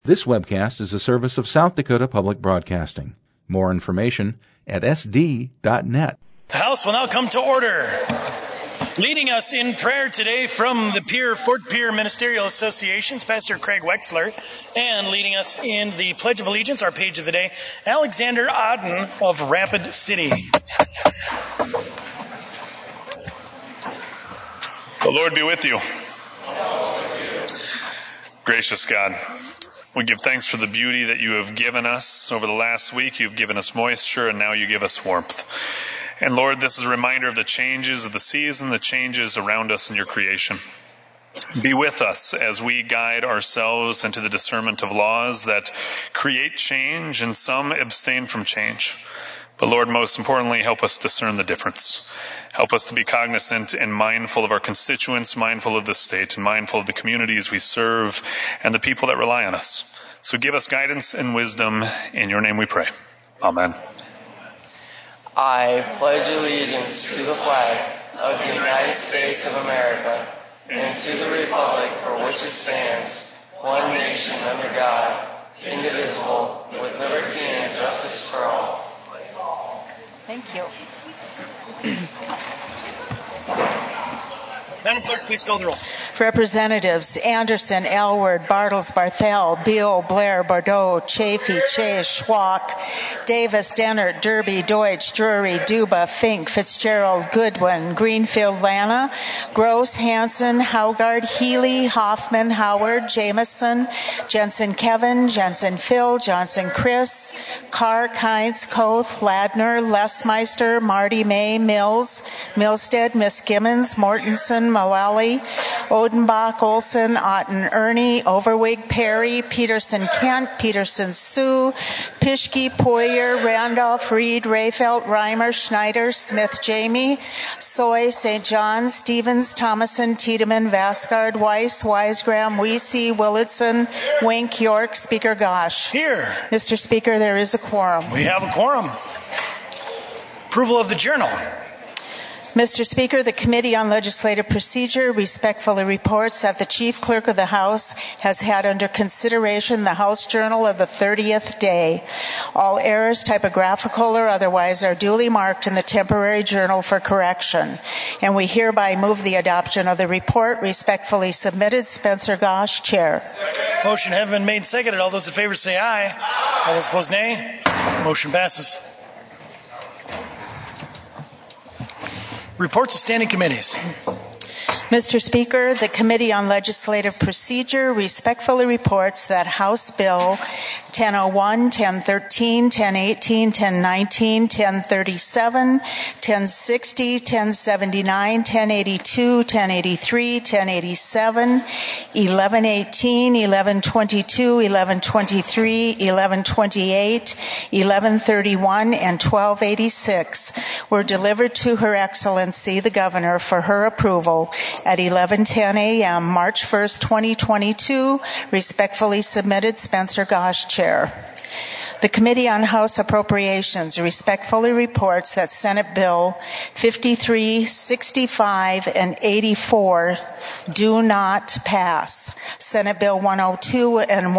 This webcast is a service of South Dakota Public Broadcasting. More information at sd.net. The House will now come to order. Leading us in prayer today from the Fort Pierre Ministerial Association's Pastor Craig Wexler, and leading us in the Pledge of Allegiance, our page of the day, Alexander Auden of Rapid City. The Lord be with you. Gracious God, we give thanks for the beauty that you have given us over the last week. You've given us moisture, and now you give us warmth. And Lord, this is a reminder of the changes of the season, the changes around us in your creation. Be with us as we guide ourselves into the discernment of laws that create change, and some abstain from change. But Lord, most importantly, help us discern the difference. Help us to be cognizant and mindful of our constituents, mindful of the state, and mindful of the communities we serve and the people that rely on us. So give us guidance and wisdom. In your name we pray. Amen. I pledge allegiance to the flag of the United States of America and to the republic for which it stands, one nation under God, indivisible, with liberty and justice for all. Thank you. Madam Clerk, please call the roll. Representatives Anderson, Elward, Bartles, Barthel, Beal, Blair, Bordeaux, Chafee, Chase, Schwach, Davis, Dennert, Derby, Deutsch, Drury, Duba, Fink, Fitzgerald, Goodwin, Greenfield, Lana, Gross, Hanson, Haugard, Healy, Hoffman, Howard, Jameson, Jensen, Kevin, Jensen, Phil, Johnson, Chris, Carr, Kynes, Koth, Ladner, Lesmeister, Marty, May, Mills, Milstead, Miskimmons, Mortensen, Mullally, Odenbach, Olson, Otten, Ernie, Overwig, Perry, Peterson, Kent, Peterson, Sue, Pischke, Poyer, Randolph, Reed, Rayfelt, Reimer, Schneider, Smith, Jamie, Soy, St. John, Stevens, Thomason, Tiedemann, Vasgard, Weiss, Wisegram, Weesey, Willitson, Wink, York, Speaker Gosh. Here. Mr. Speaker, there is a quorum. We have a quorum. Approval of the journal. Mr. Speaker, the Committee on Legislative Procedure respectfully reports that the Chief Clerk of the House has had under consideration the House Journal of the 30th day. All errors, typographical or otherwise, are duly marked in the temporary journal for correction. And we hereby move the adoption of the report. Respectfully submitted, Spencer Gosh, Chair. Motion having been made and seconded. All those in favor say aye. All those opposed, nay. Motion passes. Reports of standing committees. Mr. Speaker, the Committee on Legislative Procedure respectfully reports that House Bill 1001, 1013, 1018, 1019, 1037, 1060, 1079, 1082, 1083, 1087, 1118, 1122, 1123, 1128, 1131, and 1286 were delivered to Her Excellency the Governor for her approval at 11:10 a.m. March 1st, 2022, respectfully submitted, Spencer Gosh, Chair. The Committee on House Appropriations respectfully reports that Senate Bill 53, 65, and 84 do not pass. Senate Bill 102 and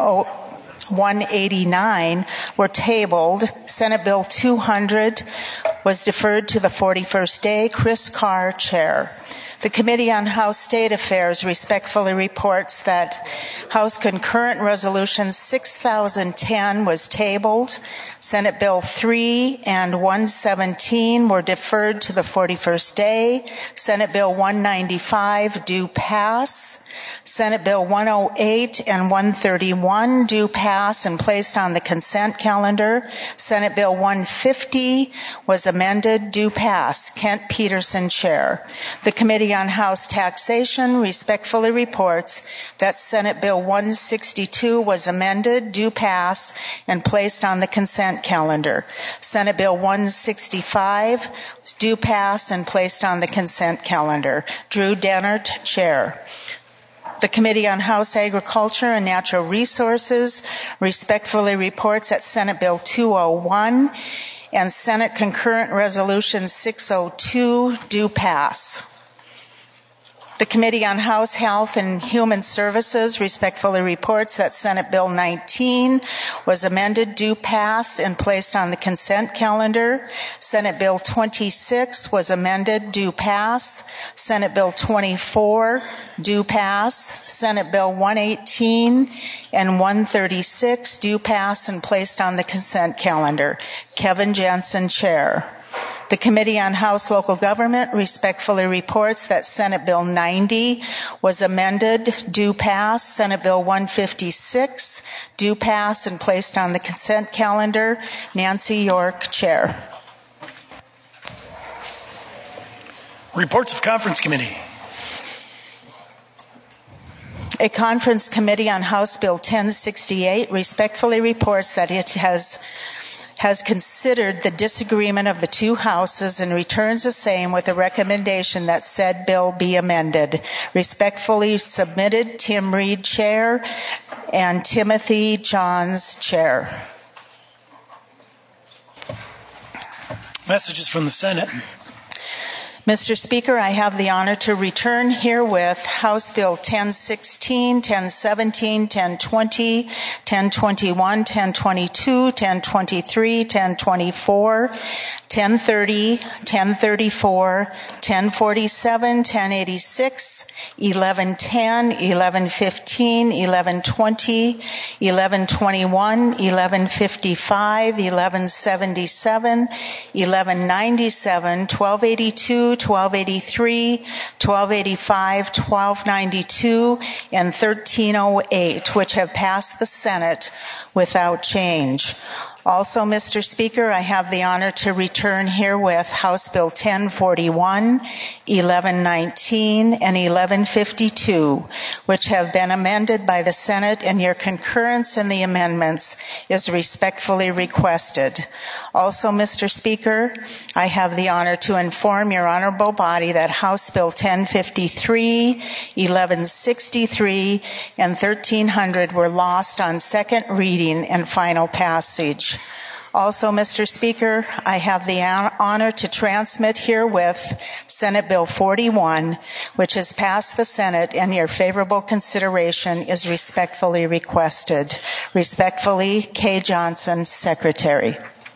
189 were tabled. Senate Bill 200 was deferred to the 41st day. Chris Carr, Chair. The Committee on House State Affairs respectfully reports that House Concurrent Resolution 6010 was tabled. Senate Bill 3 and 117 were deferred to the 41st day. Senate Bill 195 do pass. Senate Bill 108 and 131 do pass and placed on the consent calendar. Senate Bill 150 was amended, do pass. Kent Peterson, Chair. The Committee on House Taxation respectfully reports that Senate Bill 162 was amended, do pass, and placed on the consent calendar. Senate Bill 165 do pass and placed on the consent calendar. Drew Dennert, Chair. The Committee on House Agriculture and Natural Resources respectfully reports that Senate Bill 201 and Senate Concurrent Resolution 602 do pass. The Committee on House, Health, and Human Services respectfully reports that Senate Bill 19 was amended, due pass, and placed on the consent calendar. Senate Bill 26 was amended, due pass. Senate Bill 24, due pass. Senate Bill 118 and 136, due pass and placed on the consent calendar. Kevin Jensen, Chair. The Committee on House Local Government respectfully reports that Senate Bill 90 was amended, due pass. Senate Bill 156, due pass and placed on the consent calendar. Nancy York, Chair. Reports of Conference Committee. A Conference Committee on House Bill 1068 respectfully reports that it has considered the disagreement of the two houses and returns the same with a recommendation that said bill be amended. Respectfully submitted, Tim Reed, Chair, and Timothy Johns, Chair. Messages from the Senate. Mr. Speaker, I have the honor to return herewith House Bill 1016, 1017, 1020, 1021, 1022, 1023, 1024, 1030, 1034, 1047, 1086, 1110, 1115, 1120, 1121, 1155, 1177, 1197, 1282, 1283, 1285, 1292, and 1308, which have passed the Senate without change. Also, Mr. Speaker, I have the honor to return herewith House Bill 1041, 1119, and 1152, which have been amended by the Senate, and your concurrence in the amendments is respectfully requested. Also, Mr. Speaker, I have the honor to inform your honorable body that House Bill 1053, 1163, and 1300 were lost on second reading and final passage. Also, Mr. Speaker, I have the honor to transmit herewith Senate Bill 41, which has passed the Senate, and your favorable consideration is respectfully requested. Respectfully, Kay Johnson, Secretary.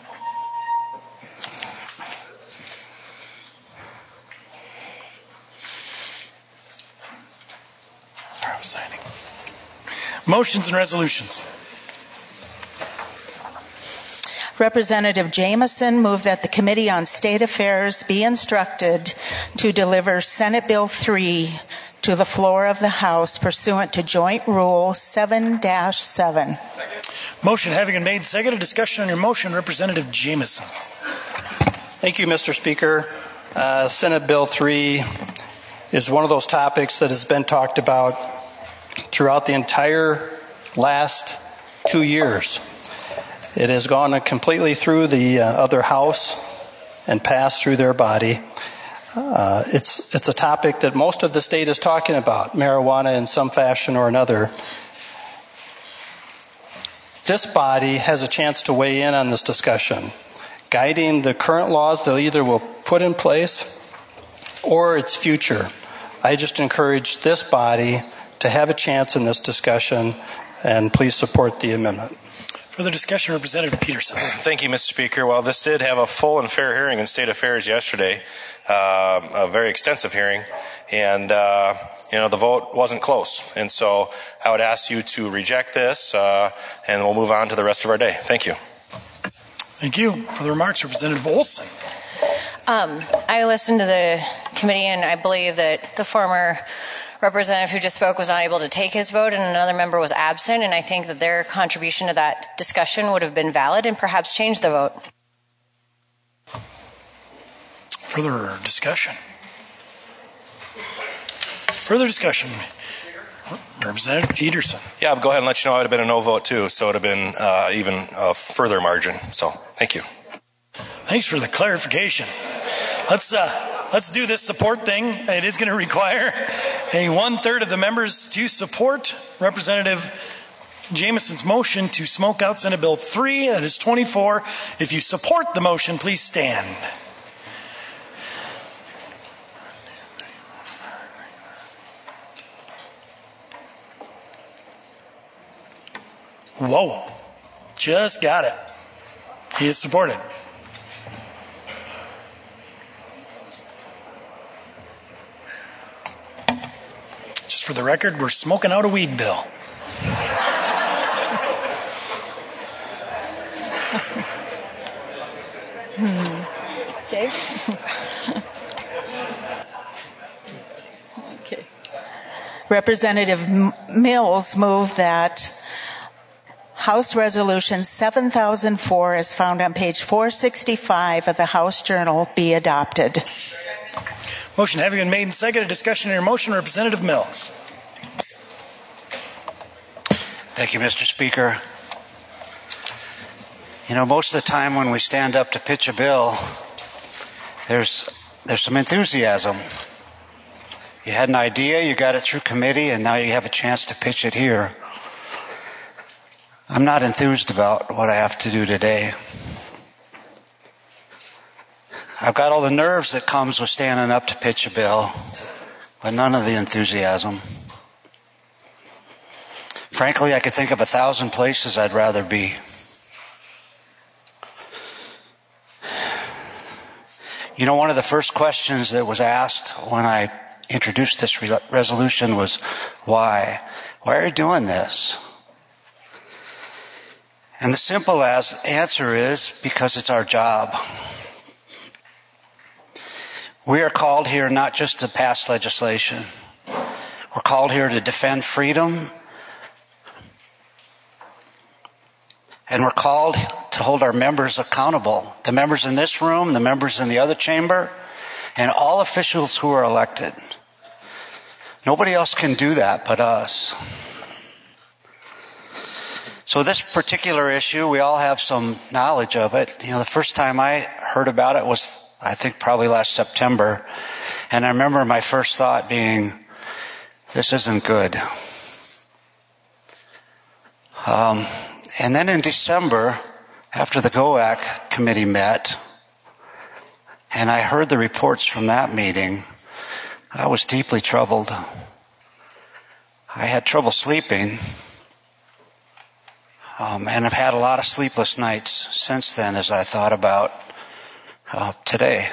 Sorry, I was signing. Motions and resolutions. Representative Jameson moved that the Committee on State Affairs be instructed to deliver Senate Bill 3 to the floor of the House pursuant to Joint Rule 7-7. Motion having been made, seconded. Discussion on your motion, Representative Jameson. Thank you, Mr. Speaker. Senate Bill 3 is one of those topics that has been talked about throughout the entire last 2 years. It has gone completely through the other house and passed through their body. It's a topic that most of the state is talking about, marijuana in some fashion or another. This body has a chance to weigh in on this discussion, guiding the current laws that either will put in place or its future. I just encourage this body to have a chance in this discussion, and please support the amendment. Further discussion, Representative Peterson. Thank you, Mr. Speaker. Well, this did have a full and fair hearing in State Affairs yesterday, a very extensive hearing, and the vote wasn't close. And so I would ask you to reject this, and we'll move on to the rest of our day. Thank you. Thank you. For the remarks, Representative Olson. I listened to the committee, and I believe that the former representative who just spoke was not able to take his vote, and another member was absent, and I think that their contribution to that discussion would have been valid and perhaps changed the vote. Further discussion. Representative Peterson. Yeah, I'll go ahead and let you know it would have been a no vote too, so it would have been even a further margin. So, thank you. Thanks for the clarification. Let's do this support thing. It is going to require a 1/3 of the members to support Representative Jameson's motion to smoke out Senate Bill 3. That is 24. If you support the motion, please stand. Whoa. Just got it. He is supported. Just for the record, we're smoking out a weed bill. Dave? Okay. Representative Mills moved that House Resolution 7004, as found on page 465 of the House Journal, be adopted. Motion having been made and seconded. Discussion on your motion, Representative Mills. Thank you, Mr. Speaker. You know, most of the time when we stand up to pitch a bill, there's some enthusiasm. You had an idea, you got it through committee, and now you have a chance to pitch it here. I'm not enthused about what I have to do today. I've got all the nerves that comes with standing up to pitch a bill, but none of the enthusiasm. Frankly, I could think of 1,000 places I'd rather be. You know, one of the first questions that was asked when I introduced this resolution was, why? Why are you doing this? And the simple answer is, because it's our job. We are called here not just to pass legislation. We're called here to defend freedom. And we're called to hold our members accountable. The members in this room, the members in the other chamber, and all officials who are elected. Nobody else can do that but us. So this particular issue, we all have some knowledge of it. You know, the first time I heard about it was, I think, probably last September. And I remember my first thought being, this isn't good. And then in December, after the GOAC committee met, and I heard the reports from that meeting, I was deeply troubled. I had trouble sleeping. And I've had a lot of sleepless nights since then as I thought about today.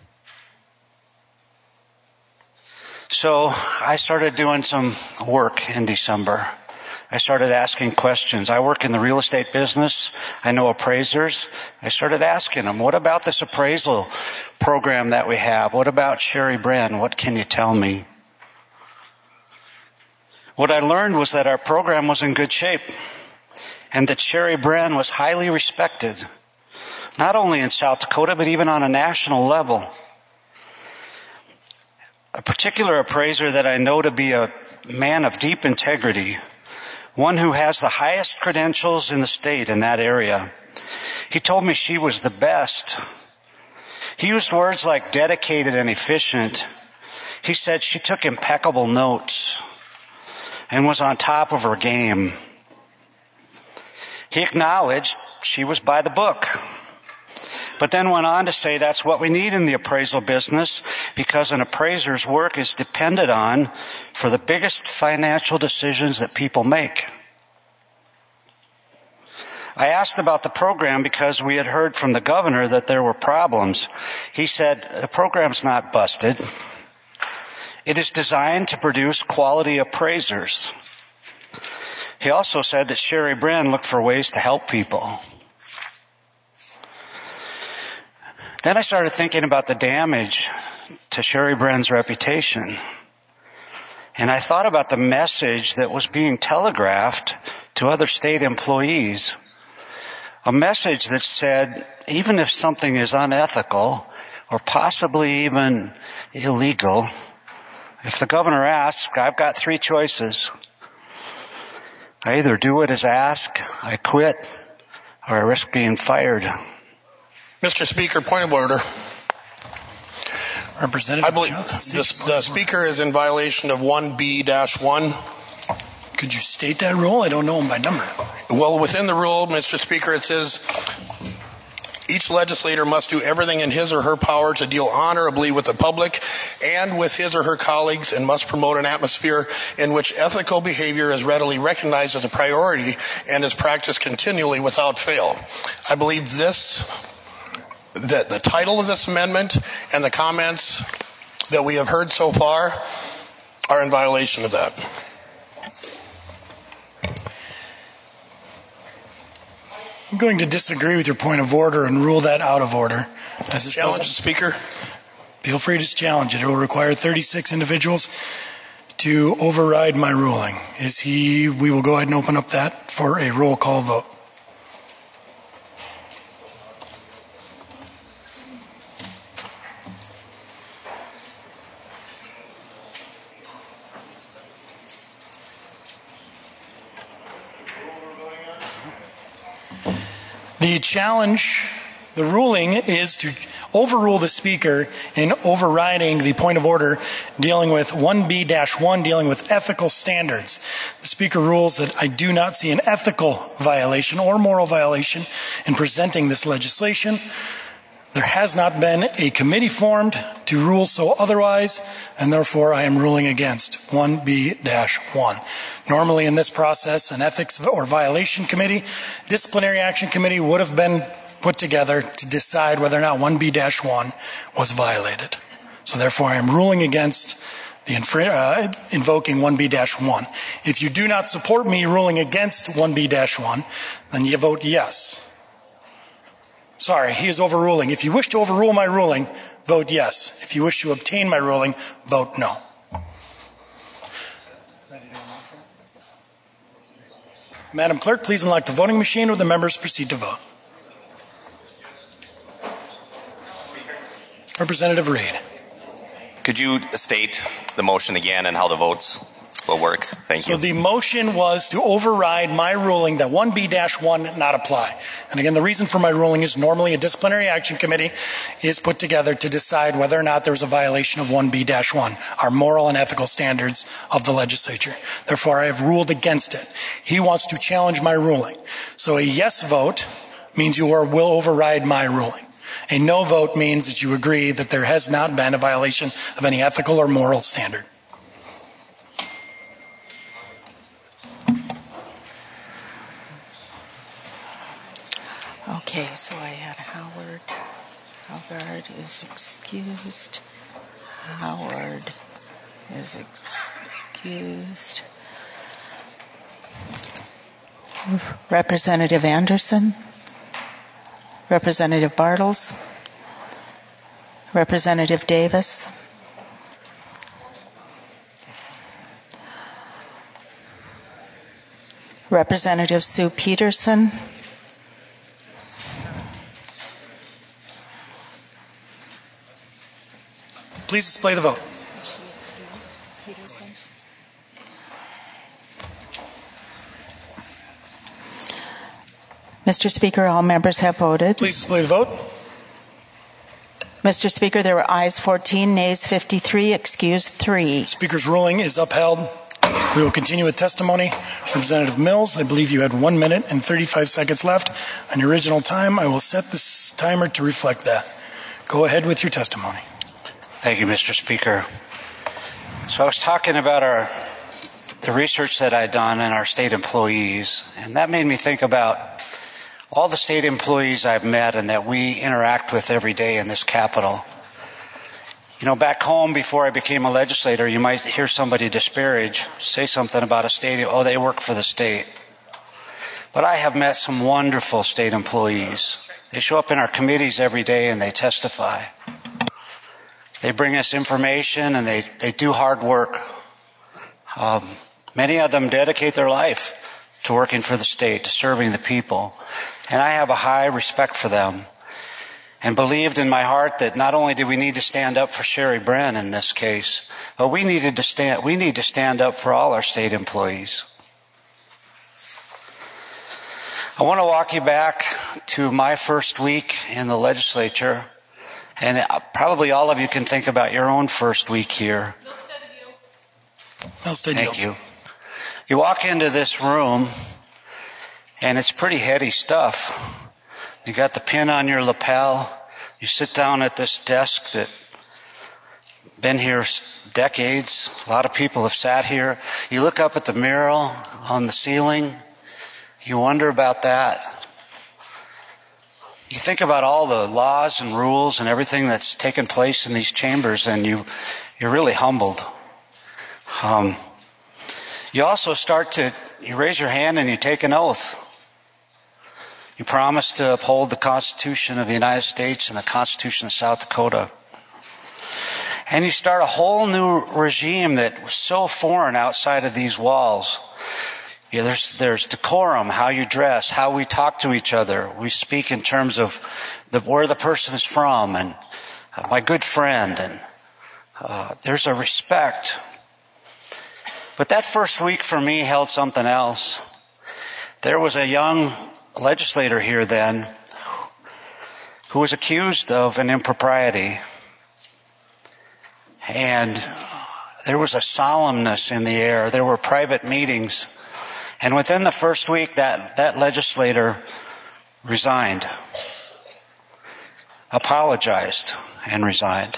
So I started doing some work in December. I started asking questions. I work in the real estate business. I know appraisers. I started asking them, what about this appraisal program that we have? What about Sherry Brenn? What can you tell me? What I learned was that our program was in good shape, and that Sherry Brenn was highly respected, not only in South Dakota, but even on a national level. A particular appraiser that I know to be a man of deep integrity, one who has the highest credentials in the state in that area. He told me she was the best. He used words like dedicated and efficient. He said she took impeccable notes and was on top of her game. He acknowledged she was by the book, but then went on to say that's what we need in the appraisal business, because an appraiser's work is dependent on for the biggest financial decisions that people make. I asked about the program because we had heard from the governor that there were problems. He said, the program's not busted. It is designed to produce quality appraisers. He also said that Sherry Brenn looked for ways to help people. Then I started thinking about the damage to Sherry Brenn's reputation. And I thought about the message that was being telegraphed to other state employees. A message that said, even if something is unethical or possibly even illegal, if the governor asks, I've got 3 choices. I either do it as asked, I quit, or I risk being fired. Mr. Speaker, point of order. Representative I believe Johnson. the Speaker is in violation of 1B-1. Could you state that rule? I don't know them by number. Well, within the rule, Mr. Speaker, it says Each legislator must do everything in his or her power to deal honorably with the public and with his or her colleagues, and must promote an atmosphere in which ethical behavior is readily recognized as a priority and is practiced continually without fail. I believe that the title of this amendment and the comments that we have heard so far are in violation of that. I'm going to disagree with your point of order and rule that out of order. Challenge the speaker. Feel free to challenge it. It will require 36 individuals to override my ruling. We will go ahead and open up that for a roll call vote. The challenge, the ruling is to overrule the speaker in overriding the point of order dealing with 1B-1, dealing with ethical standards. The speaker rules that I do not see an ethical violation or moral violation in presenting this legislation. There has not been a committee formed to rule so otherwise, and therefore I am ruling against 1B-1. Normally in this process, an ethics or violation committee, disciplinary action committee would have been put together to decide whether or not 1B-1 was violated. So therefore I am ruling against the invoking 1B-1. If you do not support me ruling against 1B-1, then you vote yes. Sorry, he is overruling. If you wish to overrule my ruling, vote yes. If you wish to obtain my ruling, vote no. Madam Clerk, please unlock the voting machine or the members proceed to vote. Representative Reed. Could you state the motion again and how the votes will work? Thank you. So the motion was to override my ruling that 1B-1 not apply. And again, the reason for my ruling is normally a disciplinary action committee is put together to decide whether or not there's a violation of 1B-1, our moral and ethical standards of the legislature. Therefore, I have ruled against it. He wants to challenge my ruling. So a yes vote means you will override my ruling. A no vote means that you agree that there has not been a violation of any ethical or moral standard. Okay, so I had Howard. Howard is excused. Howard is excused. Representative Anderson. Representative Bartles. Representative Davis. Representative Sue Peterson. Please display the vote. Mr. Speaker, all members have voted. Please display the vote. Mr. Speaker, there were ayes 14, nays 53, excused 3. Speaker's ruling is upheld. We will continue with testimony. Representative Mills, I believe you had 1 minute and 35 seconds left. On your original time, I will set this timer to reflect that. Go ahead with your testimony. Thank you, Mr. Speaker. So I was talking about the research that I'd done in our state employees, and that made me think about all the state employees I've met and that we interact with every day in this Capitol. You know, back home before I became a legislator, you might hear somebody disparage, say something about a state, oh, they work for the state. But I have met some wonderful state employees. They show up in our committees every day and they testify. They bring us information and they do hard work. Many of them dedicate their life to working for the state, to serving the people. And I have a high respect for them and believed in my heart that not only do we need to stand up for Sherry Brenn in this case, but we need to stand up for all our state employees. I want to walk you back to my first week in the legislature, and probably all of you can think about your own first week here. Thank you. You walk into this room, and it's pretty heady stuff. You got the pin on your lapel. You sit down at this desk that been here decades. A lot of people have sat here. You look up at the mural on the ceiling. You wonder about that. You think about all the laws and rules and everything that's taken place in these chambers, and you're really humbled. You also you raise your hand and you take an oath. You promise to uphold the Constitution of the United States and the Constitution of South Dakota. And you start a whole new regime that was so foreign outside of these walls. Yeah, there's decorum, how you dress, how we talk to each other. We speak in terms of where the person is from and my good friend. And there's a respect. But that first week for me held something else. There was a young legislator here then who was accused of an impropriety. And there was a solemnness in the air. There were private meetings. And within the first week, that legislator resigned, apologized, and resigned.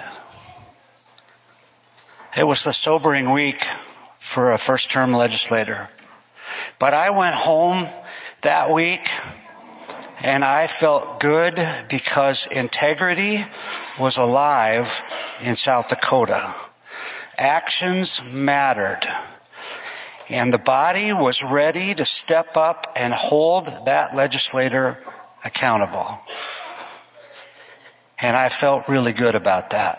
It was a sobering week for a first-term legislator. But I went home that week, and I felt good because integrity was alive in South Dakota. Actions mattered. And the body was ready to step up and hold that legislator accountable. And I felt really good about that.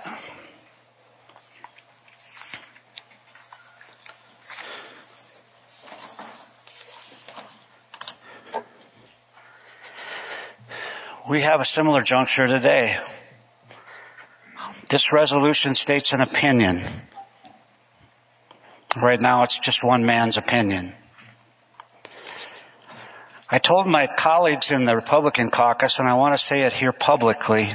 We have a similar juncture today. This resolution states an opinion. Right now, it's just one man's opinion. I told my colleagues in the Republican caucus, and I want to say it here publicly,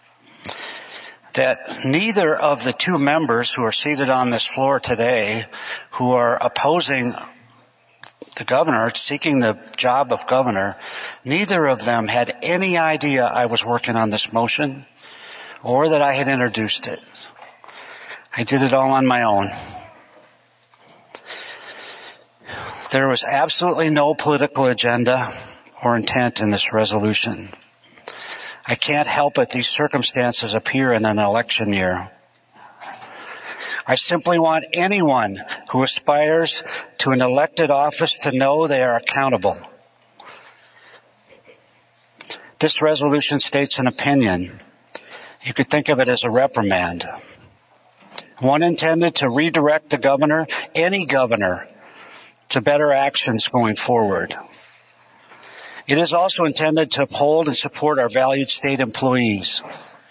that neither of the two members who are seated on this floor today, who are opposing the governor, seeking the job of governor, neither of them had any idea I was working on this motion or that I had introduced it. I did it all on my own. There was absolutely no political agenda or intent in this resolution. I can't help it. These circumstances appear in an election year. I simply want anyone who aspires to an elected office to know they are accountable. This resolution states an opinion. You could think of it as a reprimand. One intended to redirect the governor, any governor, to better actions going forward. It is also intended to uphold and support our valued state employees.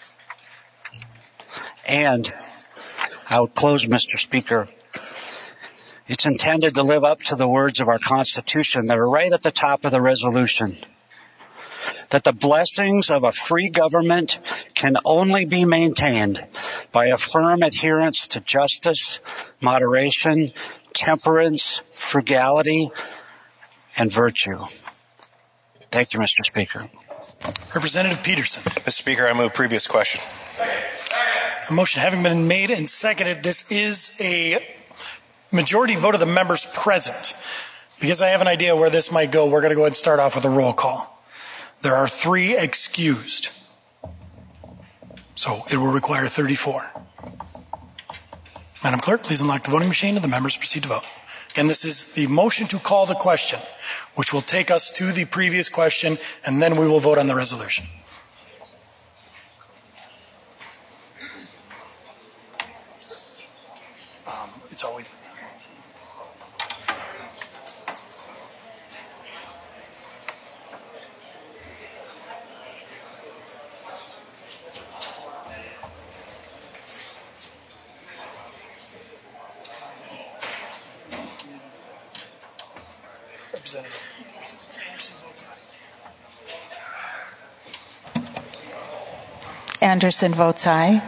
And I would close, Mr. Speaker. It's intended to live up to the words of our Constitution that are right at the top of the resolution. That the blessings of a free government can only be maintained by a firm adherence to justice, moderation, temperance, frugality, and virtue. Thank you, Mr. Speaker. Representative Peterson. Mr. Speaker, I move previous question. A motion having been made and seconded, this is a majority vote of the members present. Because I have an idea where this might go, we're going to go ahead and start off with a roll call. There are 3 excused. So it will require 34. Madam Clerk, please unlock the voting machine and the members proceed to vote. Again, this is the motion to call the question, which will take us to the previous question, and then we will vote on the resolution. It's always... Anderson votes aye.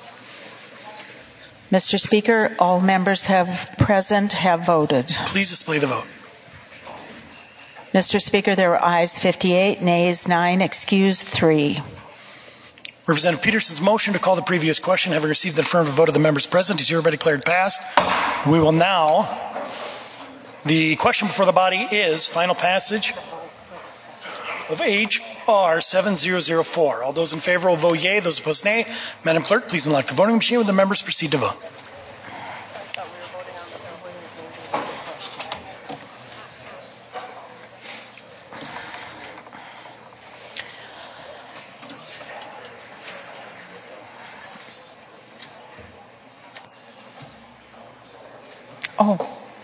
Mr. Speaker, all members present have voted. Please display the vote. Mr. Speaker, there are ayes 58, nays 9, excused 3. Representative Peterson's motion to call the previous question, having received the affirmative vote of the members present, is hereby declared passed. We will now, the question before the body is final passage of H.R. 7004. All those in favor will vote yea, those opposed nay. Madam Clerk, please unlock the voting machine. Will the members proceed to vote? Oh.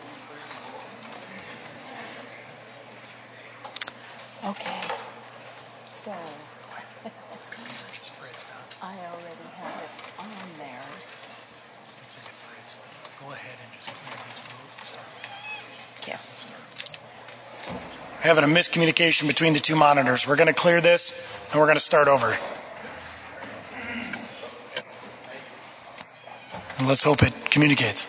Okay. So, I already have it on there. Go ahead and just clear this vote. Okay. We're having a miscommunication between the two monitors. We're going to clear this and we're going to start over. And let's hope it communicates.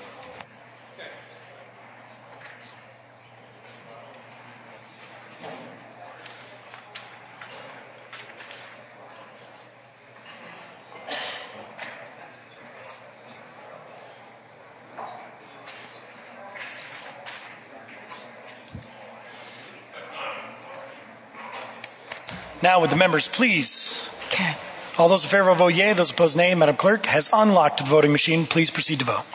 Now, would the members please? Okay. All those in favor vote yea, those opposed nay. Madam Clerk has unlocked the voting machine. Please proceed to vote.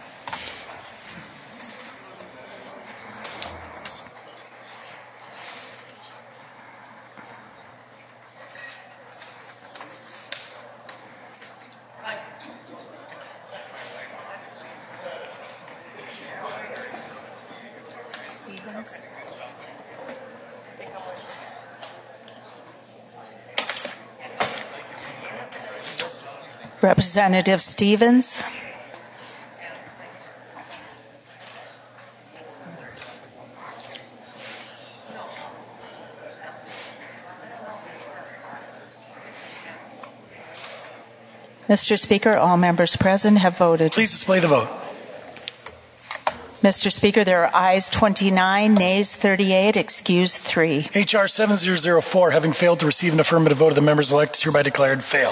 Stevens. Representative Stevens. Mr. Speaker, all members present have voted. Please display the vote. Mr. Speaker, there are ayes 29, nays 38, excused 3. H.R. 7004, having failed to receive an affirmative vote of the members elect, is hereby declared failed.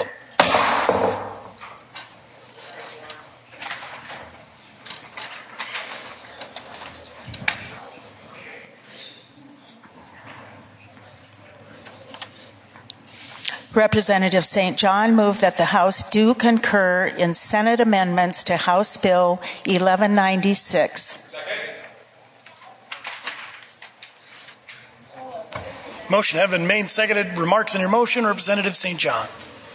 Representative St. John moved that the House do concur in Senate amendments to House Bill 1196. Motion have been made and seconded. Remarks on your motion, Representative St. John.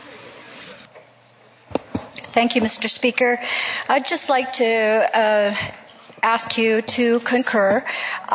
Thank you, Mr. Speaker. I'd just like to ask you to concur.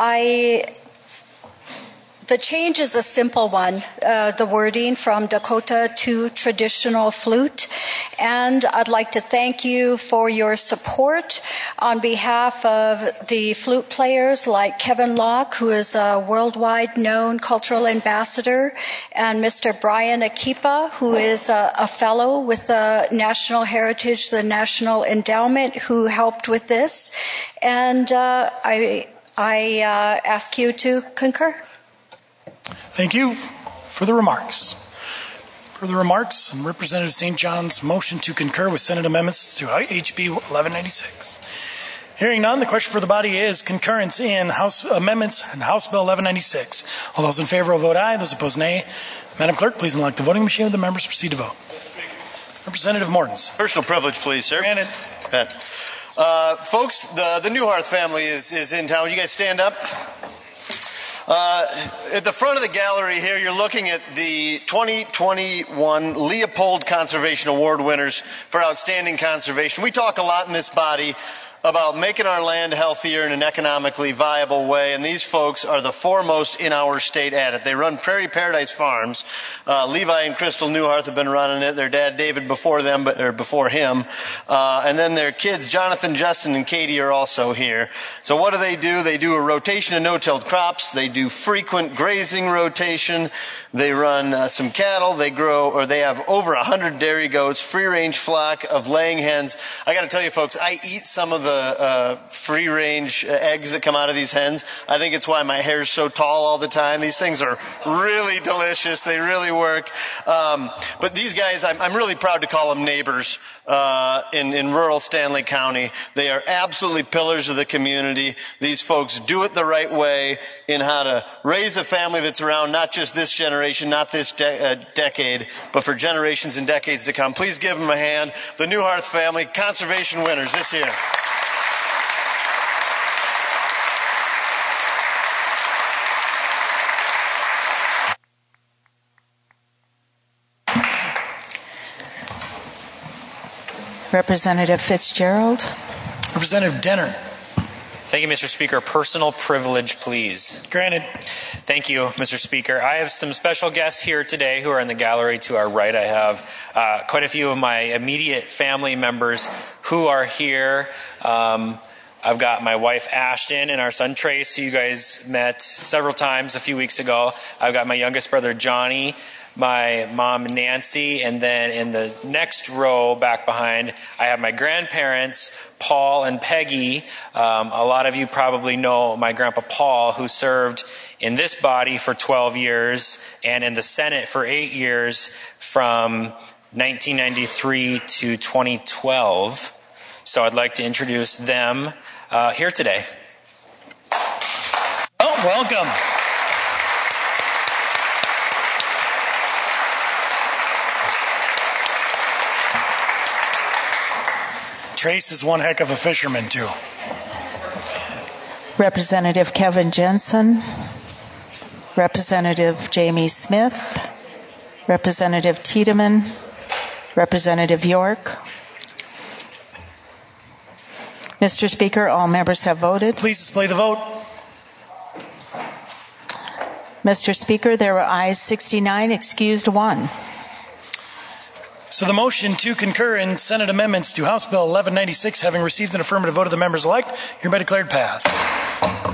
The change is a simple one, the wording from Dakota to traditional flute. And I'd like to thank you for your support on behalf of the flute players like Kevin Locke, who is a worldwide known cultural ambassador, and Mr. Brian Akipa, who is a fellow with the National Heritage, the National Endowment, who helped with this. And I ask you to concur. Thank you for the remarks. Further remarks on Representative St. John's motion to concur with Senate amendments to HB 1196. Hearing none, the question for the body is concurrence in House amendments and House Bill 1196. All those in favor will vote aye. Those opposed, nay. Madam Clerk, please unlock the voting machine. Will the members proceed to vote? Representative Mortens. Personal privilege, please, sir. Granted. Folks, the Newharth family is in town. Would you guys stand up? At the front of the gallery here, you're looking at the 2021 Leopold Conservation Award winners for outstanding conservation. We talk a lot in this body about making our land healthier in an economically viable way, and these folks are the foremost in our state at it. They run Prairie Paradise Farms. Levi and Crystal Newharth have been running it. Their dad David before them, or before him, and then their kids Jonathan, Justin, and Katie are also here. So what do? They do a rotation of no-tilled crops. They do frequent grazing rotation. They run some cattle. They have over 100 dairy goats, free-range flock of laying hens. I got to tell you, folks, I eat some of the free-range eggs that come out of these hens. I think it's why my hair's so tall all the time. These things are really delicious. They really work. But these guys, I'm really proud to call them neighbors in rural Stanley County. They are absolutely pillars of the community. These folks do it the right way in how to raise a family that's around not just this generation, not this decade, but for generations and decades to come. Please give them a hand. The Newharth family, conservation winners this year. Representative Fitzgerald. Representative Denner. Thank you, Mr. Speaker. Personal privilege, please. Granted. Thank you, Mr. Speaker. I have some special guests here today who are in the gallery to our right. I have quite a few of my immediate family members who are here. I've got my wife, Ashton, and our son, Trace, who you guys met several times a few weeks ago. I've got my youngest brother, Johnny, my mom, Nancy, and then in the next row back behind, I have my grandparents, Paul and Peggy. A lot of you probably know my grandpa Paul, who served in this body for 12 years and in the Senate for 8 years from 1993 to 2012. So I'd like to introduce them here today. Oh, welcome. Trace is one heck of a fisherman, too. Representative Kevin Jensen. Representative Jamie Smith. Representative Tiedemann. Representative York. Mr. Speaker, all members have voted. Please display the vote. Mr. Speaker, there were ayes 69, excused 1. So the motion to concur in Senate amendments to House Bill 1196, having received an affirmative vote of the members elect, hereby declared passed. Are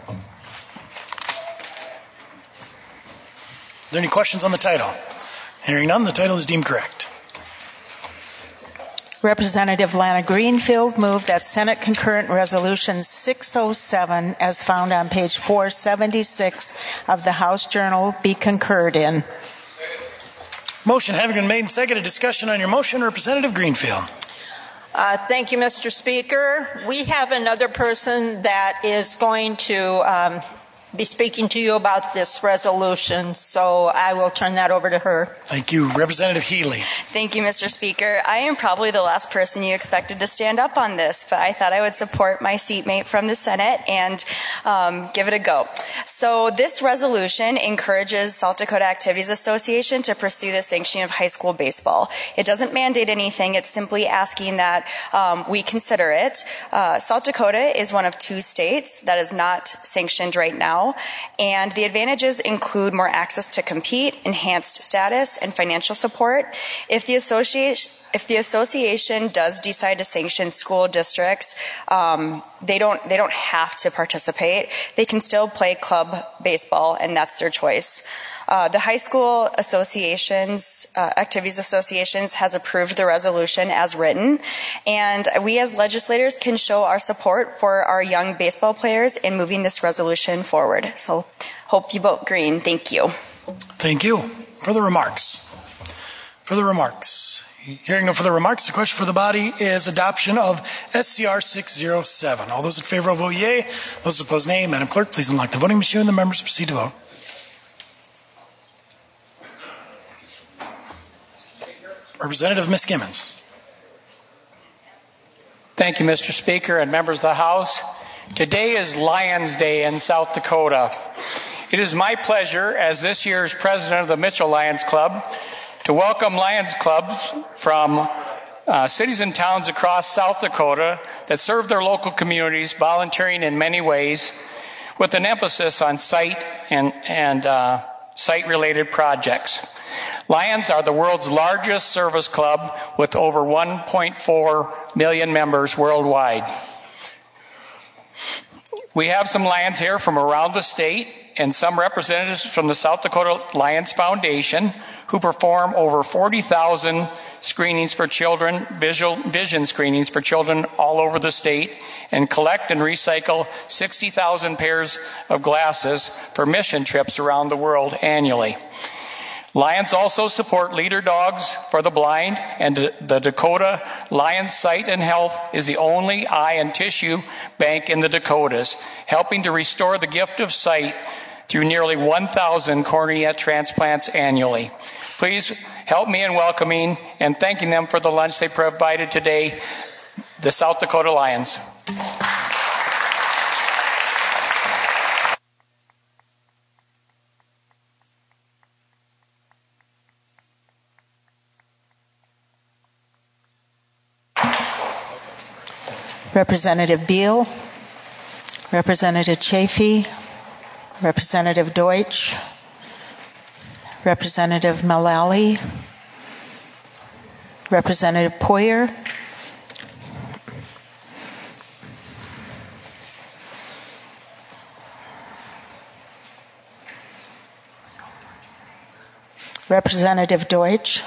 there any questions on the title? Hearing none, the title is deemed correct. Representative Lana Greenfield moved that Senate Concurrent Resolution 607, as found on page 476 of the House Journal, be concurred in. Motion having been made and seconded. Discussion on your motion. Representative Greenfield. Thank you, Mr. Speaker. We have another person that is going to be speaking to you about this resolution, so I will turn that over to her. Thank you. Representative Healy. Thank you, Mr. Speaker. I am probably the last person you expected to stand up on this, but I thought I would support my seatmate from the Senate and give it a go. So this resolution encourages South Dakota Activities Association to pursue the sanctioning of high school baseball. It doesn't mandate anything. It's simply asking that we consider it. South Dakota is one of 2 states that is not sanctioned right now, and the advantages include more access to compete, enhanced status, and financial support. If the association does decide to sanction school districts, they don't have to participate. They can still play club baseball, and that's their choice. The high school associations, activities associations, has approved the resolution as written, and we as legislators can show our support for our young baseball players in moving this resolution forward. So hope you vote green. Thank you. Thank you. Further remarks? Hearing no further remarks, the question for the body is adoption of SCR 607. All those in favor will vote yea. Those opposed, nay. Madam Clerk, please unlock the voting machine and the members proceed to vote. Representative Ms. Gimmons. Thank you, Mr. Speaker and members of the House. Today is Lions Day in South Dakota. It is my pleasure, as this year's president of the Mitchell Lions Club, to welcome Lions clubs from cities and towns across South Dakota that serve their local communities, volunteering in many ways, with an emphasis on site and site-related projects. Lions are the world's largest service club with over 1.4 million members worldwide. We have some Lions here from around the state and some representatives from the South Dakota Lions Foundation who perform over 40,000 screenings for children, vision screenings for children all over the state, and collect and recycle 60,000 pairs of glasses for mission trips around the world annually. Lions also support Leader Dogs for the Blind, and the Dakota Lions Sight and Health is the only eye and tissue bank in the Dakotas, helping to restore the gift of sight through nearly 1,000 cornea transplants annually. Please help me in welcoming and thanking them for the lunch they provided today, the South Dakota Lions. Representative Beal, Representative Chafee, Representative Deutsch, Representative Mullally, Representative Poyer, Representative Deutsch.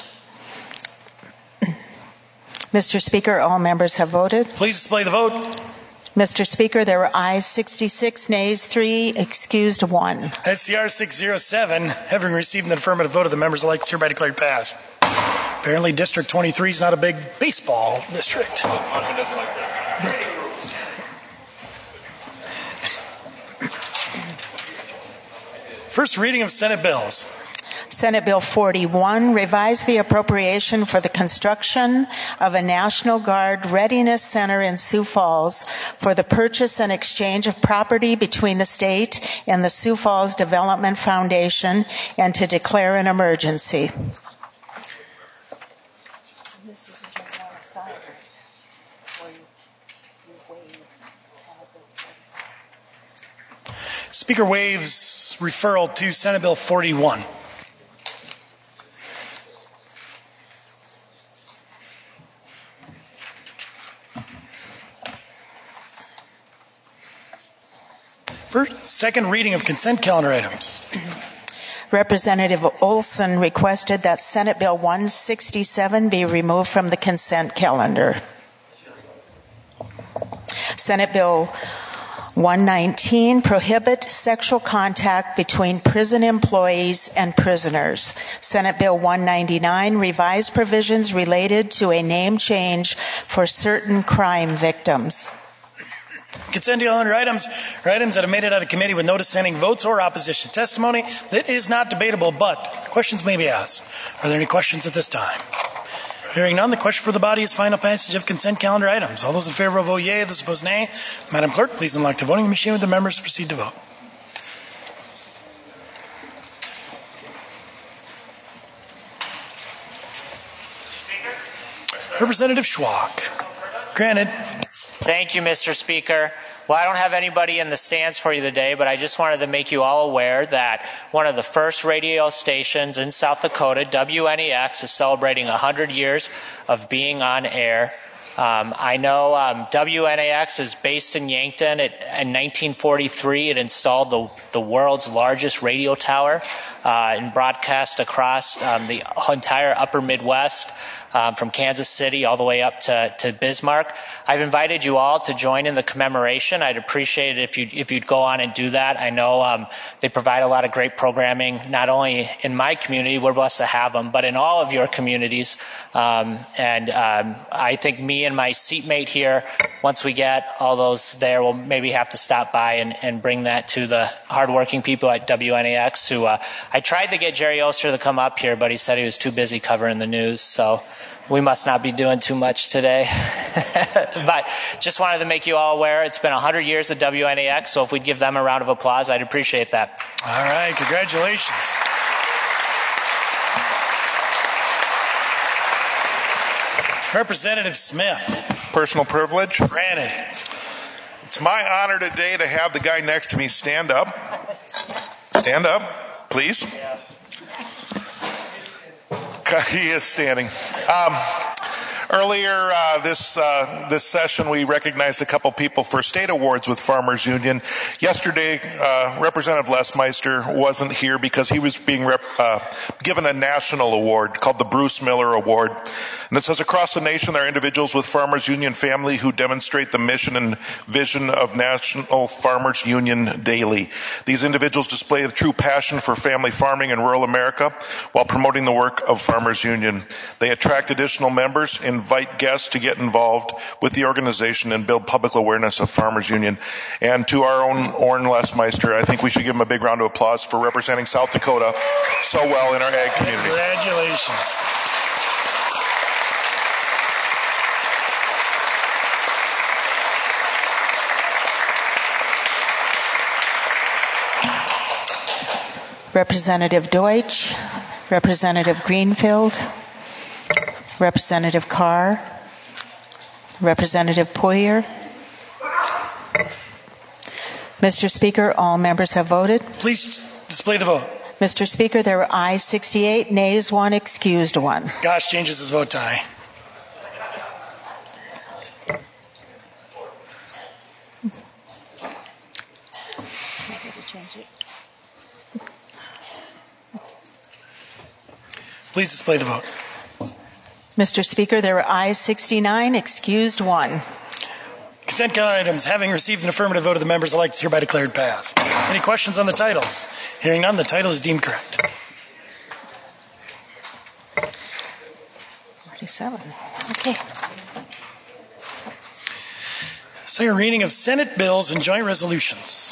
Mr. Speaker, all members have voted. Please display the vote. Mr. Speaker, there were ayes 66, nays 3, excused 1. SCR 607, having received an affirmative vote of the members elect, is hereby declared passed. Apparently District 23 is not a big baseball district. First reading of Senate bills. Senate Bill 41 revised the appropriation for the construction of a National Guard Readiness Center in Sioux Falls for the purchase and exchange of property between the state and the Sioux Falls Development Foundation, and to declare an emergency. Speaker waives referral to Senate Bill 41. First, second reading of consent calendar items. Representative Olson requested that Senate Bill 167 be removed from the consent calendar. Senate Bill 119 prohibit sexual contact between prison employees and prisoners. Senate Bill 199 revise provisions related to a name change for certain crime victims. Consent calendar items are items that have made it out of committee with no dissenting votes or opposition testimony. That is not debatable, but questions may be asked. Are there any questions at this time? Hearing none, the question for the body is final passage of consent calendar items. All those in favor vote yea, those opposed nay. Madam Clerk, please unlock the voting machine with the members to proceed to vote. Representative Schwach. Granted. Thank you, Mr. Speaker. Well, I don't have anybody in the stands for you today, but I just wanted to make you all aware that one of the first radio stations in South Dakota, WNEX, is celebrating 100 years of being on air. I know WNAX is based in Yankton. In 1943, it installed the world's largest radio tower and broadcast across the entire upper Midwest, from Kansas City all the way up to Bismarck. I've invited you all to join in the commemoration. I'd appreciate it if you'd go on and do that. I know they provide a lot of great programming, not only in my community, we're blessed to have them, but in all of your communities. I think me and my seatmate here, once we get all those there, we'll maybe have to stop by and bring that to the hardworking people at WNAX who I tried to get Jerry Oster to come up here, but he said he was too busy covering the news, so we must not be doing too much today. But just wanted to make you all aware it's been 100 years of WNAX, so if we'd give them a round of applause, I'd appreciate that. All right, congratulations. Representative Smith. Personal privilege. Granted. It's my honor today to have the guy next to me stand up. Stand up, please. He is standing. Earlier this session, we recognized a couple people for state awards with Farmers Union. Yesterday, Representative Lesmeister wasn't here because he was being given a national award called the Bruce Miller Award. And it says, across the nation, there are individuals with Farmers Union family who demonstrate the mission and vision of National Farmers Union daily. These individuals display a true passion for family farming in rural America while promoting the work of Farmers Union. They attract additional members, invite guests to get involved with the organization, and build public awareness of Farmers Union. And to our own Orrin Lesmeister, I think we should give him a big round of applause for representing South Dakota so well in our ag community. Congratulations. Representative Deutsch, Representative Greenfield, Representative Carr, Representative Poirier. Mr. Speaker, all members have voted. Please display the vote. Mr. Speaker, there were ayes 68, nays 1, excused 1. Gosh changes his vote to aye. Please display the vote. Mr. Speaker, there were ayes 69, excused 1. Consent calendar items, having received an affirmative vote of the members, elect is hereby declared passed. Any questions on the titles? Hearing none, the title is deemed correct. 47. Okay. Second reading of Senate bills and joint resolutions.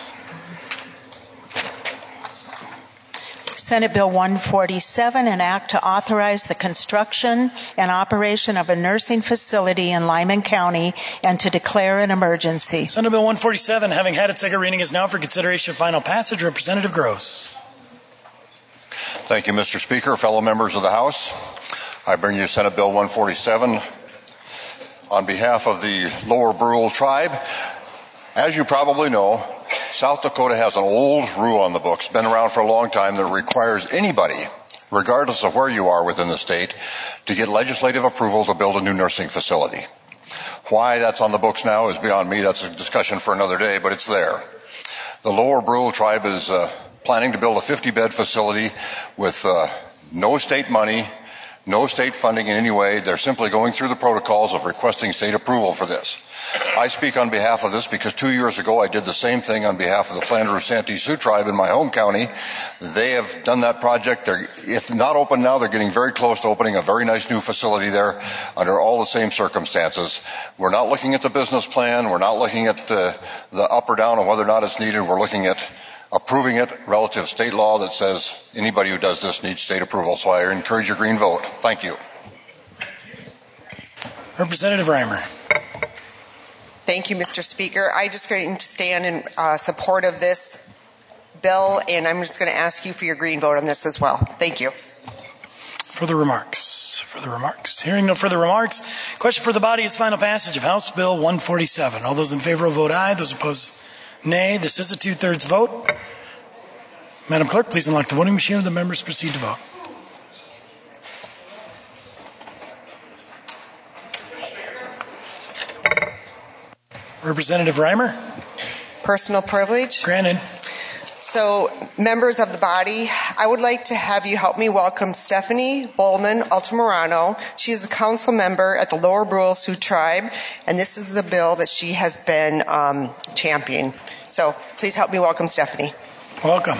Senate Bill 147, an act to authorize the construction and operation of a nursing facility in Lyman County and to declare an emergency. Senate Bill 147, having had its second reading, is now for consideration of final passage. Representative Gross. Thank you, Mr. Speaker. Fellow members of the House, I bring you Senate Bill 147 on behalf of the Lower Brule Tribe. As you probably know, South Dakota has an old rule on the books, been around for a long time, that requires anybody, regardless of where you are within the state, to get legislative approval to build a new nursing facility. Why that's on the books now is beyond me. That's a discussion for another day, but it's there. The Lower Brule Tribe is planning to build a 50-bed facility with no state money, no state funding in any way. They're simply going through the protocols of requesting state approval for this. I speak on behalf of this because 2 years ago I did the same thing on behalf of the Flandreau Santee Sioux Tribe in my home county. They have done that project. If not open now, they're getting very close to opening a very nice new facility there under all the same circumstances. We're not looking at the business plan. We're not looking at the up or down on whether or not it's needed. We're looking at approving it relative to state law that says anybody who does this needs state approval. So I encourage your green vote. Thank you. Representative Reimer. Thank you, Mr. Speaker. I just going to stand in support of this bill, and I'm just going to ask you for your green vote on this as well. Thank you. Further remarks? Further remarks? Hearing no further remarks, question for the body is final passage of House Bill 147. All those in favor will vote aye. Those opposed, nay. This is a 2/3 vote. Madam Clerk, please unlock the voting machine and the members proceed to vote. Representative Reimer. Personal privilege. Granted. So, members of the body, I would like to have you help me welcome Stephanie Bowman Altamirano. She's a council member at the Lower Brule Sioux Tribe, and this is the bill that she has been championing. So, please help me welcome Stephanie. Welcome.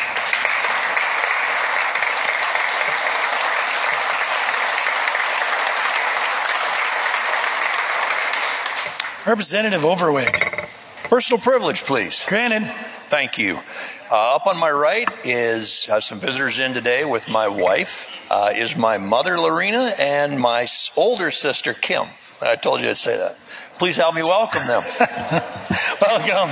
Representative Overweg. Personal privilege, please. Granted. Thank you. Up on my right is some visitors in today with my wife, is my mother, Lorena, and my older sister, Kim. I told you I'd say that. Please help me welcome them. Welcome.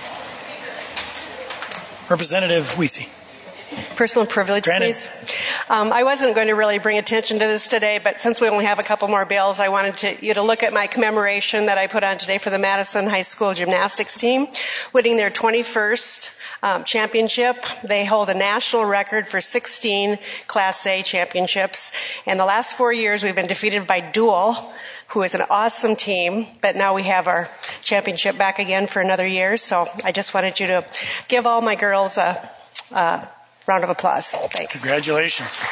Representative Wiese. Personal privilege, Granted. please. I wasn't going to really bring attention to this today, but since we only have a couple more bills, I wanted you to look at my commemoration that I put on today for the Madison High School gymnastics team, winning their 21st championship. They hold a national record for 16 Class A championships. And the last 4 years, we've been defeated by Dual, who is an awesome team, but now we have our championship back again for another year. So I just wanted you to give all my girls a round of applause. Thanks. Congratulations.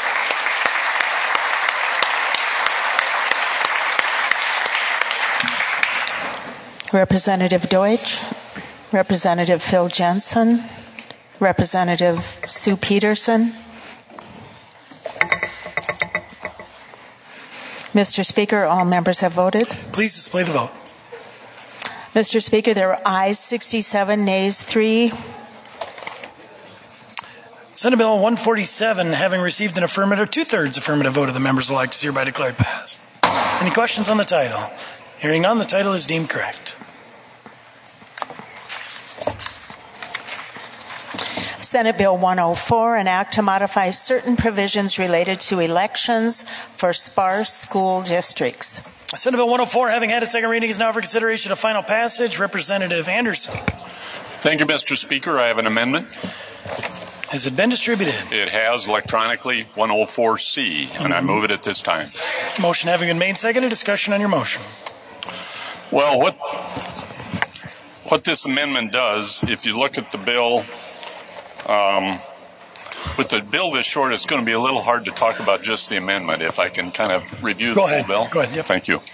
Representative Deutsch, Representative Phil Jensen, Representative Sue Peterson. Mr. Speaker, all members have voted. Please display the vote. Mr. Speaker, there are ayes 67, nays 3. Senate Bill 147, having received an affirmative, 2/3 affirmative vote of the members elect, is hereby declared passed. Any questions on the title? Hearing none, the title is deemed correct. Senate Bill 104, an act to modify certain provisions related to elections for sparse school districts. Senate Bill 104, having had its second reading, is now for consideration of final passage. Representative Anderson. Thank you, Mr. Speaker. I have an amendment. Has it been distributed? It has electronically, 104C, and I move it at this time. Motion having been made, seconded. Discussion on your motion. Well, what this amendment does, if you look at the bill, with the bill this short, it's going to be a little hard to talk about just the amendment. If I can kind of review the whole bill. Go ahead. Yep. Thank you.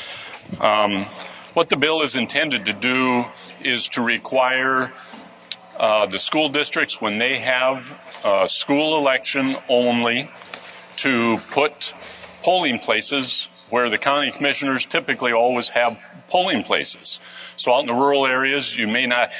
What the bill is intended to do is to require the school districts, when they have a school election only, to put polling places where the county commissioners typically always have polling places. So out in the rural areas, you may not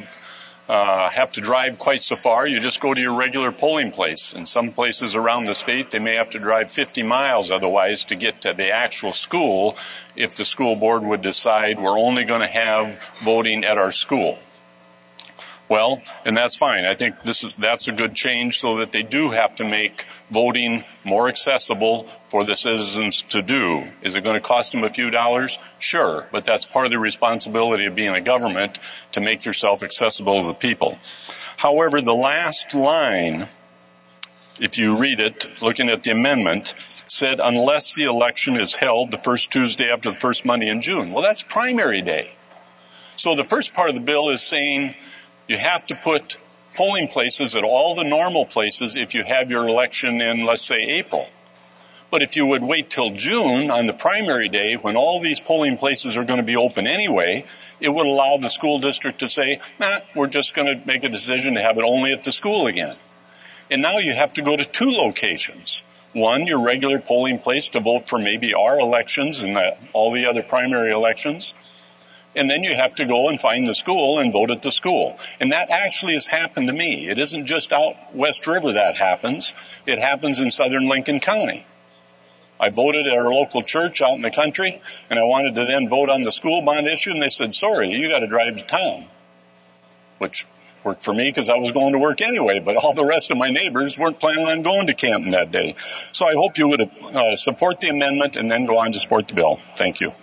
have to drive quite so far. You just go to your regular polling place. In some places around the state, they may have to drive 50 miles otherwise to get to the actual school if the school board would decide we're only going to have voting at our school. Well, and that's fine. I think that's a good change so that they do have to make voting more accessible for the citizens to do. Is it going to cost them a few dollars? Sure, but that's part of the responsibility of being a government, to make yourself accessible to the people. However, the last line, if you read it, looking at the amendment, said unless the election is held the first Tuesday after the first Monday in June. Well, that's primary day. So the first part of the bill is saying you have to put polling places at all the normal places if you have your election in, let's say, April. But if you would wait till June on the primary day, when all these polling places are going to be open anyway, it would allow the school district to say, we're just going to make a decision to have it only at the school again. And now you have to go to 2 locations. One, your regular polling place to vote for maybe our elections and all the other primary elections. And then you have to go and find the school and vote at the school. And that actually has happened to me. It isn't just out West River that happens. It happens in southern Lincoln County. I voted at our local church out in the country, and I wanted to then vote on the school bond issue, and they said, sorry, you got to drive to town, which worked for me because I was going to work anyway, but all the rest of my neighbors weren't planning on going to Canton that day. So I hope you would support the amendment and then go on to support the bill. Thank you.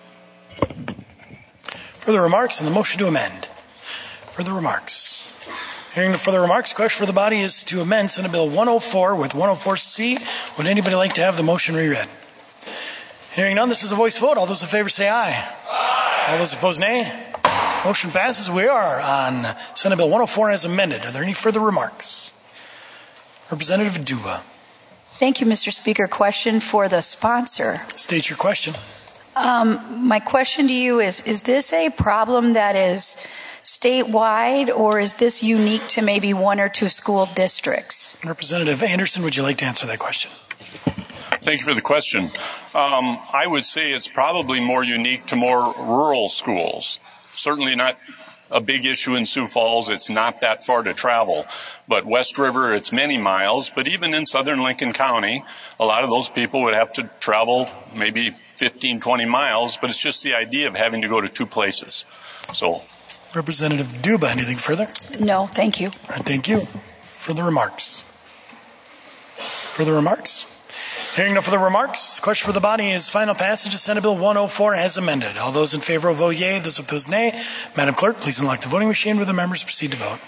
Further remarks on the motion to amend? Further remarks? Hearing no further remarks, question for the body is to amend Senate Bill 104 with 104C. Would anybody like to have the motion reread? Hearing none, this is a voice vote. All those in favor say aye. Aye. All those opposed, nay. Motion passes. We are on Senate Bill 104 as amended. Are there any further remarks? Representative Duba. Thank you, Mr. Speaker. Question for the sponsor. State your question. My question to you is this a problem that is statewide, or is this unique to maybe 1 or 2 school districts? Representative Anderson, would you like to answer that question? Thank you for the question. I would say it's probably more unique to more rural schools. Certainly not a big issue in Sioux Falls. It's not that far to travel. But West River, it's many miles. But even in southern Lincoln County, a lot of those people would have to travel maybe 15, 20 miles. But it's just the idea of having to go to 2 places. So, Representative Duba, anything further? No, thank you. All right, thank you. Further remarks? Further remarks? Hearing no further remarks, the question for the body is final passage of Senate Bill 104 as amended. All those in favor will vote yea, those opposed nay. Madam Clerk, please unlock the voting machine where the members proceed to vote.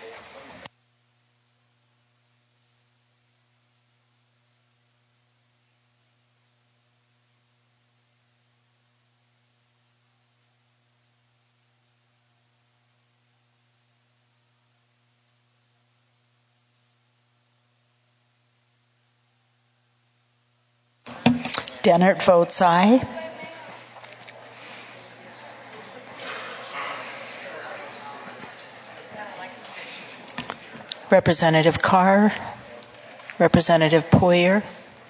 Dennert votes aye. Representative Carr, Representative Poyer,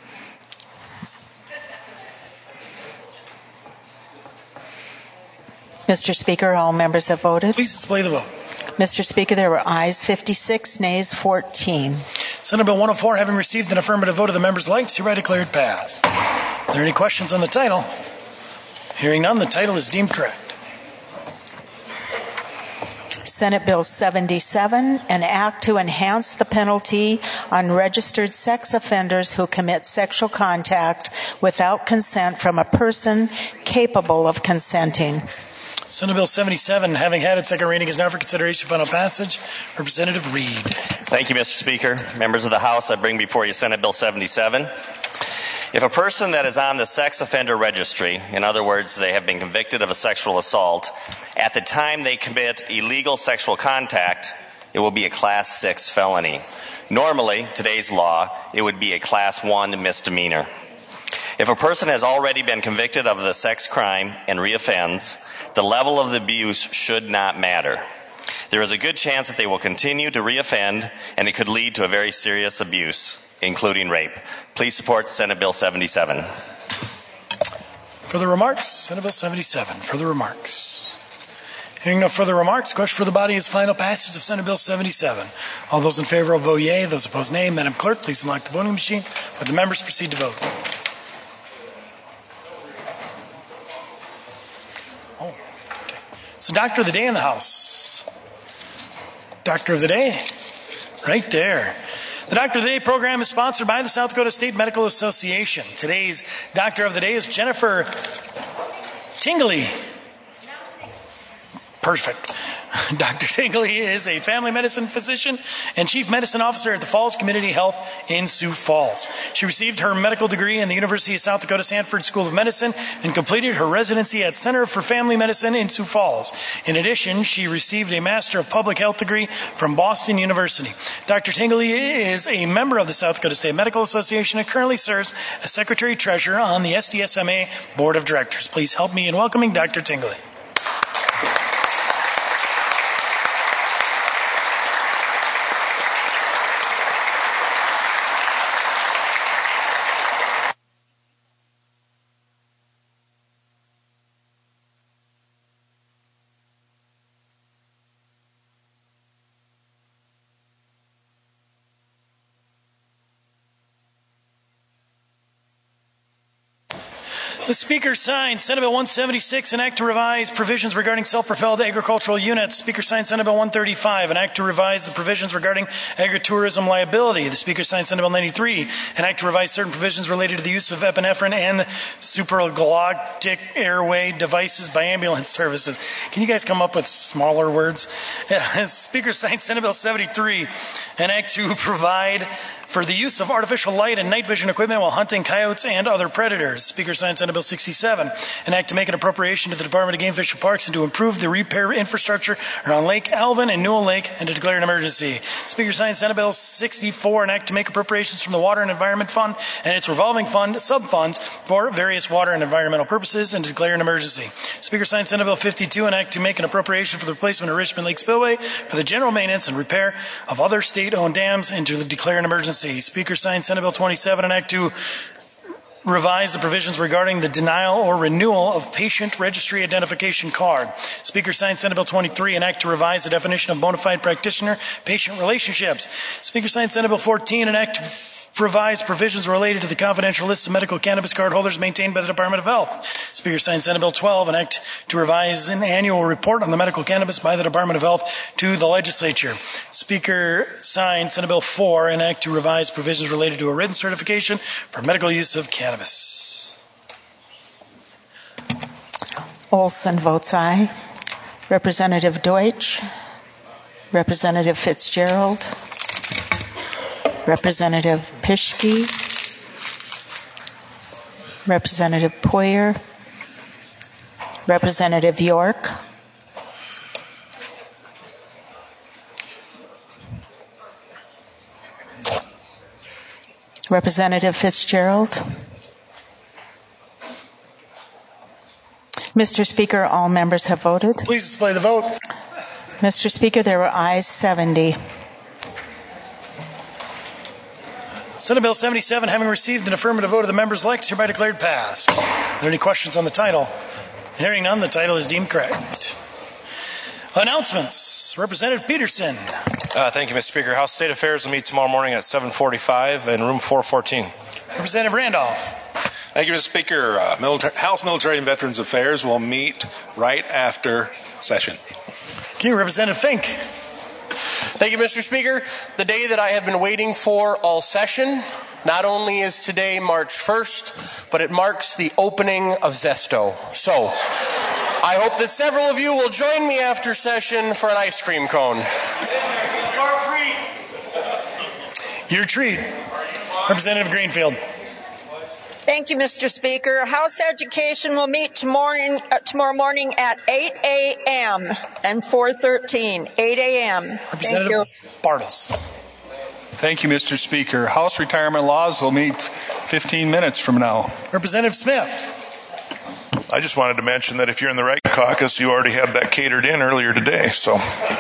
Mr. Speaker, all members have voted. Please display the vote. Mr. Speaker, there were ayes 56, nays 14. Senate Bill 104, having received an affirmative vote of the members elect, hereby declared passed. Are there any questions on the title? Hearing none, the title is deemed correct. Senate Bill 77, an act to enhance the penalty on registered sex offenders who commit sexual contact without consent from a person capable of consenting. Senate Bill 77, having had its second reading, is now for consideration for final passage. Representative Reed. Thank you, Mr. Speaker. Members of the House, I bring before you Senate Bill 77. If a person that is on the sex offender registry, in other words, they have been convicted of a sexual assault, at the time they commit illegal sexual contact, it will be a Class 6 felony. Normally, today's law, it would be a Class 1 misdemeanor. If a person has already been convicted of the sex crime and reoffends, the level of the abuse should not matter. There is a good chance that they will continue to reoffend, and it could lead to a very serious abuse, including rape. Please support Senate Bill 77. Further remarks? Senate Bill 77. Further remarks? Hearing no further remarks, the question for the body is final passage of Senate Bill 77. All those in favor will vote yea, those opposed nay. Madam Clerk, please unlock the voting machine. Would the members proceed to vote? Oh, okay. So Doctor of the Day in the House. Doctor of the Day, right there. The Doctor of the Day program is sponsored by the South Dakota State Medical Association. Today's Doctor of the Day is Jennifer Tingley. Perfect. Dr. Tingley is a family medicine physician and chief medicine officer at the Falls Community Health in Sioux Falls. She received her medical degree in the University of South Dakota Sanford School of Medicine and completed her residency at Center for Family Medicine in Sioux Falls. In addition, she received a Master of Public Health degree from Boston University. Dr. Tingley is a member of the South Dakota State Medical Association and currently serves as Secretary-Treasurer on the SDSMA Board of Directors. Please help me in welcoming Dr. Tingley. The Speaker signed Senate Bill 176, an act to revise provisions regarding self-propelled agricultural units. Speaker signed Senate Bill 135, an act to revise the provisions regarding agritourism liability. The Speaker signed Senate Bill 93, an act to revise certain provisions related to the use of epinephrine and supraglottic airway devices by ambulance services. Can you guys come up with smaller words? Speaker signed Senate Bill 73, an act to provide for the use of artificial light and night vision equipment while hunting coyotes and other predators. Speaker signed Senate Bill 67, an act to make an appropriation to the Department of Game, Fish, and Parks and to improve the repair infrastructure around Lake Alvin and Newell Lake and to declare an emergency. Speaker signed Senate Bill 64, an act to make appropriations from the Water and Environment Fund and its revolving fund sub-funds for various water and environmental purposes and to declare an emergency. Speaker signed Senate Bill 52, an act to make an appropriation for the replacement of Richmond Lake Spillway for the general maintenance and repair of other state-owned dams and to declare an emergency. Speaker signed Senate Bill 27, an act to revise the provisions regarding the denial or renewal of patient registry identification card. Speaker signed Senate Bill 23, an act to revise the definition of bona fide practitioner-patient relationships. Speaker signed Senate Bill 14, an act to revise provisions related to the confidential list of medical cannabis card holders maintained by the Department of Health. Speaker signed Senate Bill 12, an act to revise an annual report on the medical cannabis by the Department of Health to the legislature. Speaker signed Senate Bill 4, an act to revise provisions related to a written certification for medical use of cannabis. Olson votes aye. Representative Deutsch, Representative Fitzgerald, Representative Pischke, Representative Poyer, Representative York, Representative Fitzgerald. Mr. Speaker, all members have voted. Please display the vote. Mr. Speaker, there were ayes 70. Senate Bill 77, having received an affirmative vote of the members elect, is hereby declared passed. Are there any questions on the title? Hearing none, the title is deemed correct. Announcements. Representative Peterson. Thank you, Mr. Speaker. House State Affairs will meet tomorrow morning at 7:45 in room 414. Representative Randolph. Thank you, Mr. Speaker. House Military and Veterans Affairs will meet right after session. Okay, Representative Fink. Thank you, Mr. Speaker. The day that I have been waiting for all session. Not only is today March 1st, but it marks the opening of Zesto. So, I hope that several of you will join me after session for an ice cream cone. Your treat. Representative Greenfield. Thank you, Mr. Speaker. House Education will meet tomorrow morning at 8 a.m. and 4:13. 8 a.m. Thank you. Bartles. Thank you, Mr. Speaker. House Retirement Laws will meet 15 minutes from now. Representative Smith. I just wanted to mention that if you're in the right caucus, you already had that catered in earlier today, so.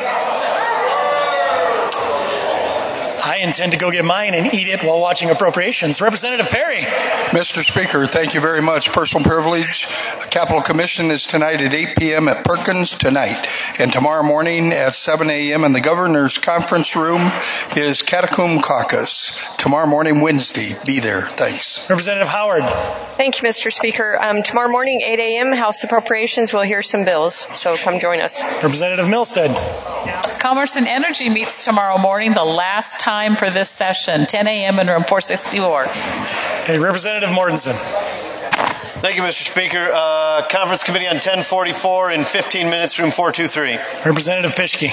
I intend to go get mine and eat it while watching appropriations. Representative Perry. Mr. Speaker, thank you very much. Personal privilege. Capital Commission is tonight at 8 p.m. at Perkins tonight. And tomorrow morning at 7 a.m. in the Governor's Conference Room is Catacomb Caucus. Tomorrow morning, Wednesday. Be there. Thanks. Representative Howard. Thank you, Mr. Speaker. Tomorrow morning, 8 a.m., House Appropriations will hear some bills. So come join us. Representative Milstead. Commerce and Energy meets tomorrow morning, the last time for this session, 10 a.m. in room 464. Hey, Representative Mortensen. Thank you, Mr. Speaker. Conference Committee on 1044 in 15 minutes, room 423. Representative Pischke.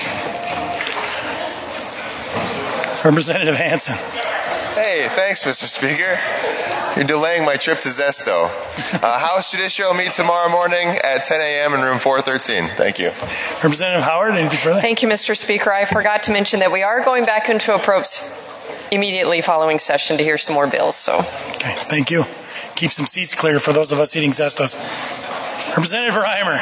Representative Hansen. Hey, thanks, Mr. Speaker. You're delaying my trip to Zesto. House Judicial meet tomorrow morning at 10 a.m. in room 413. Thank you. Representative Howard, anything further? Thank you, Mr. Speaker. I forgot to mention that we are going back into approps immediately following session to hear some more bills. So, okay, thank you. Keep some seats clear for those of us eating Zestos. Representative Reimer.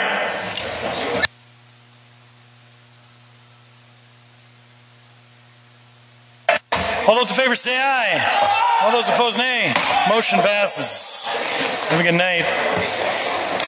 All those in favor say aye. All those opposed, nay. Motion passes. Have a good night.